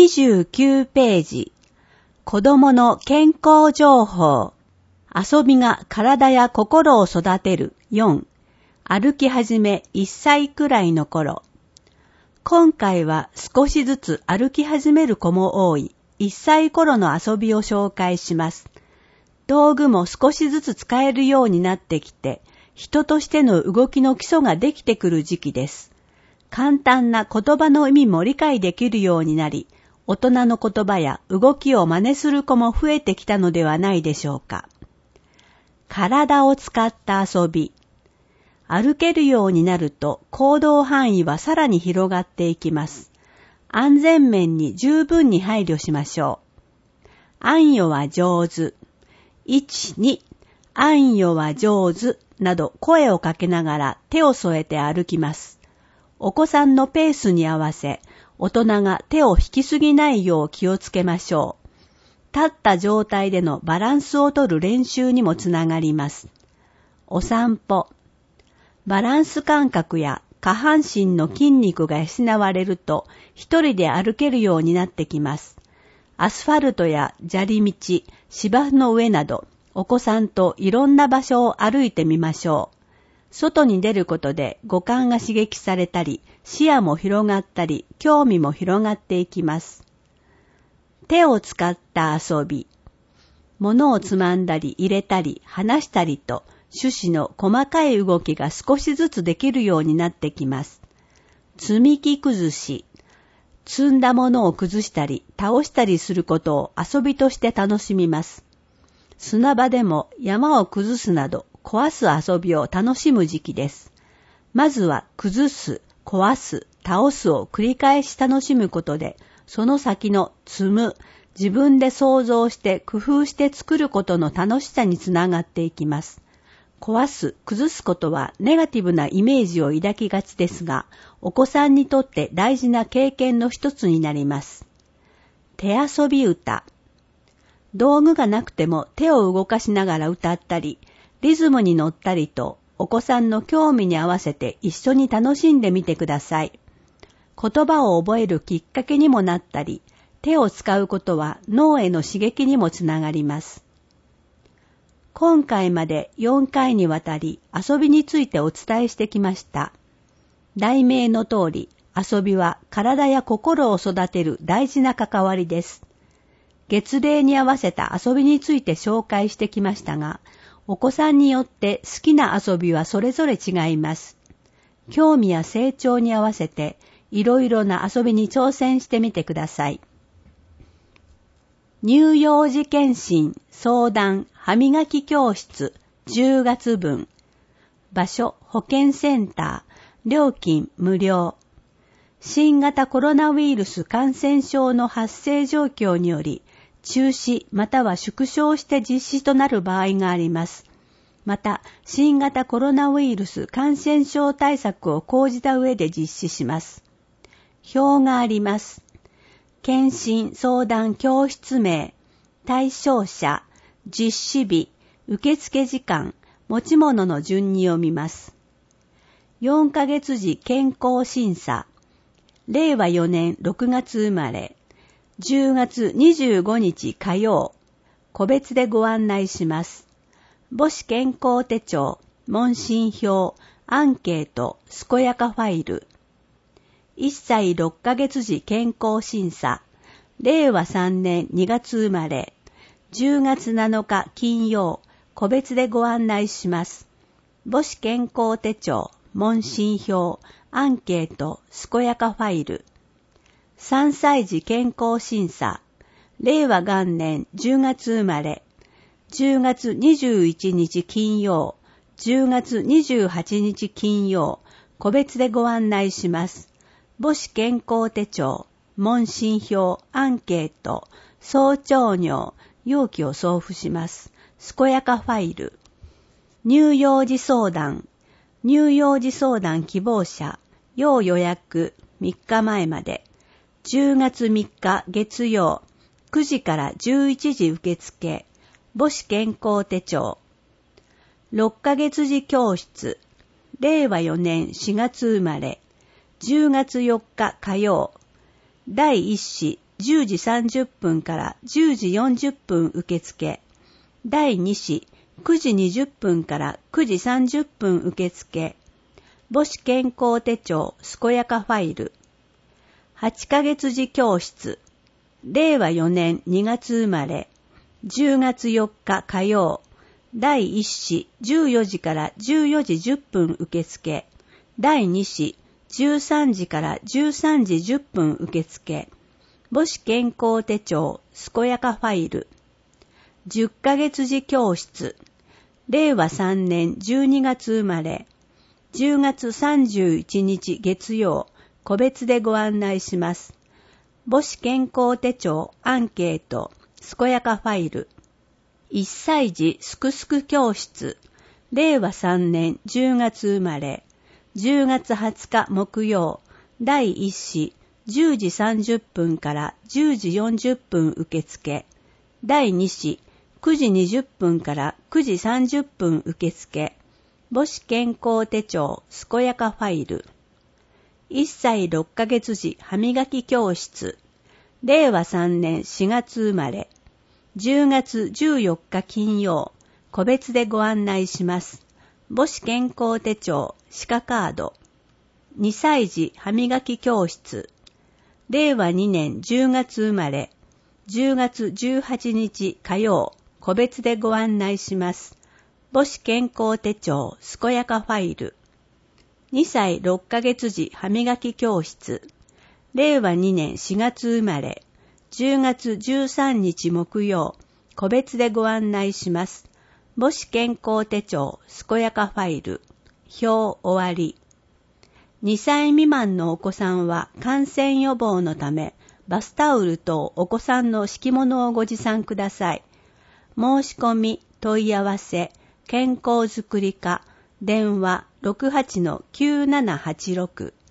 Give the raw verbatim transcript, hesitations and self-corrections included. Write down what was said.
にじゅうきゅうページ、子供の健康情報。遊びが体や心を育てる。よん、歩き始めいっさいくらいの頃。今回は少しずつ歩き始める子も多いいっさい頃の遊びを紹介します。道具も少しずつ使えるようになってきて、人としての動きの基礎ができてくる時期です。簡単な言葉の意味も理解できるようになり、大人の言葉や動きを真似する子も増えてきたのではないでしょうか。体を使った遊び。歩けるようになると行動範囲はさらに広がっていきます。安全面に十分に配慮しましょう。あんよは上手。いち、に、あんよは上手など声をかけながら手を添えて歩きます。お子さんのペースに合わせ、大人が手を引きすぎないよう気をつけましょう。立った状態でのバランスを取る練習にもつながります。お散歩。バランス感覚や下半身の筋肉が養われると一人で歩けるようになってきます。アスファルトや砂利道、芝生の上などお子さんといろんな場所を歩いてみましょう。外に出ることで五感が刺激されたり、視野も広がったり、興味も広がっていきます。手を使った遊び。物をつまんだり入れたり離したりと、手指の細かい動きが少しずつできるようになってきます。積み木崩し。積んだものを崩したり倒したりすることを遊びとして楽しみます。砂場でも山を崩すなど壊す遊びを楽しむ時期です。まずは崩す、壊す、倒すを繰り返し楽しむことで、その先の積む、自分で想像して工夫して作ることの楽しさにつながっていきます。壊す、崩すことはネガティブなイメージを抱きがちですが、お子さんにとって大事な経験の一つになります。手遊び歌。道具がなくても手を動かしながら歌ったり、リズムに乗ったりと、お子さんの興味に合わせて一緒に楽しんでみてください。言葉を覚えるきっかけにもなったり、手を使うことは脳への刺激にもつながります。今回までよんかいにわたり遊びについてお伝えしてきました。題名の通り、遊びは体や心を育てる大事な関わりです。月齢に合わせた遊びについて紹介してきましたが、お子さんによって好きな遊びはそれぞれ違います。興味や成長に合わせていろいろな遊びに挑戦してみてください。乳幼児検診、相談、歯磨き教室、じゅうがつぶん。場所、保健センター、料金無料。新型コロナウイルス感染症の発生状況により、中止または縮小して実施となる場合があります。また、新型コロナウイルス感染症対策を講じた上で実施します。表があります。検診相談教室名、対象者、実施日、受付時間、持ち物の順に読みます。よんかげつ時健康審査、れいわよねんろくがつ生まれ、じゅうがつにじゅうごにち火曜、個別でご案内します。母子健康手帳、問診票、アンケート、健やかファイル。いっさいろっかげつ時健康審査、れいわさんねんにがつ生まれ、じゅうがつなのか金曜、個別でご案内します。母子健康手帳、問診票、アンケート、健やかファイル。さんさい時健康審査、れいわがんねんじゅうがつ生まれ、じゅうがつにじゅういちにち金曜、じゅうがつにじゅうはちにち金曜、個別でご案内します。母子健康手帳、問診票、アンケート、総長尿、容器を送付します。健やかファイル。乳幼児相談。乳幼児相談希望者、要予約みっかまえまで。じゅうがつみっか月曜、くじからじゅういちじ受付。母子健康手帳。ろっかげつ時教室。れいわよねんしがつ生まれ。じゅうがつよっか火曜。だいいっ子じゅうじさんじゅっぷんからじゅうじよんじゅっぷん受付。だいに子くじにじゅっぷんからくじさんじゅっぷん受付。母子健康手帳健やかファイル。はちかげつ児教室。れいわよねんにがつ生まれ。じゅうがつよっか火曜。だいいち子じゅうよじからじゅうよじじゅっぷん受付。だいに子じゅうさんじからじゅうさんじじゅっぷん受付。母子健康手帳健やかファイル。じゅっかげつ児教室。れいわさんねんじゅうにがつ生まれ。じゅうがつさんじゅういちにち月曜。個別でご案内します。母子健康手帳アンケート健やかファイル。いっさい児すくすく教室。れいわさんねんじゅうがつ生まれ。じゅうがつはつか木曜。だいいち子じゅうじさんじゅっぷんからじゅうじよんじゅっぷん受付。だいに子くじにじゅっぷんからくじさんじゅっぷん受付。母子健康手帳健やかファイル。いっさいろっかげつ児歯磨き教室。れいわさんねんしがつ生まれ。じゅうがつじゅうよっか金曜。個別でご案内します。母子健康手帳歯科カード。にさい児歯磨き教室。れいわにねんじゅうがつ生まれ。じゅうがつじゅうはちにち火曜。個別でご案内します。母子健康手帳健やかファイル。にさいろっかげつ児歯磨き教室。れいわにねんしがつ生まれ。じゅうがつじゅうさんにち木曜。個別でご案内します。母子健康手帳健やかファイル。表終わり。にさい未満のお子さんは感染予防のため、バスタオルとお子さんの敷物をご持参ください。申し込み、問い合わせ、健康づくり課、電話 ろくはちのきゅうななはちろく。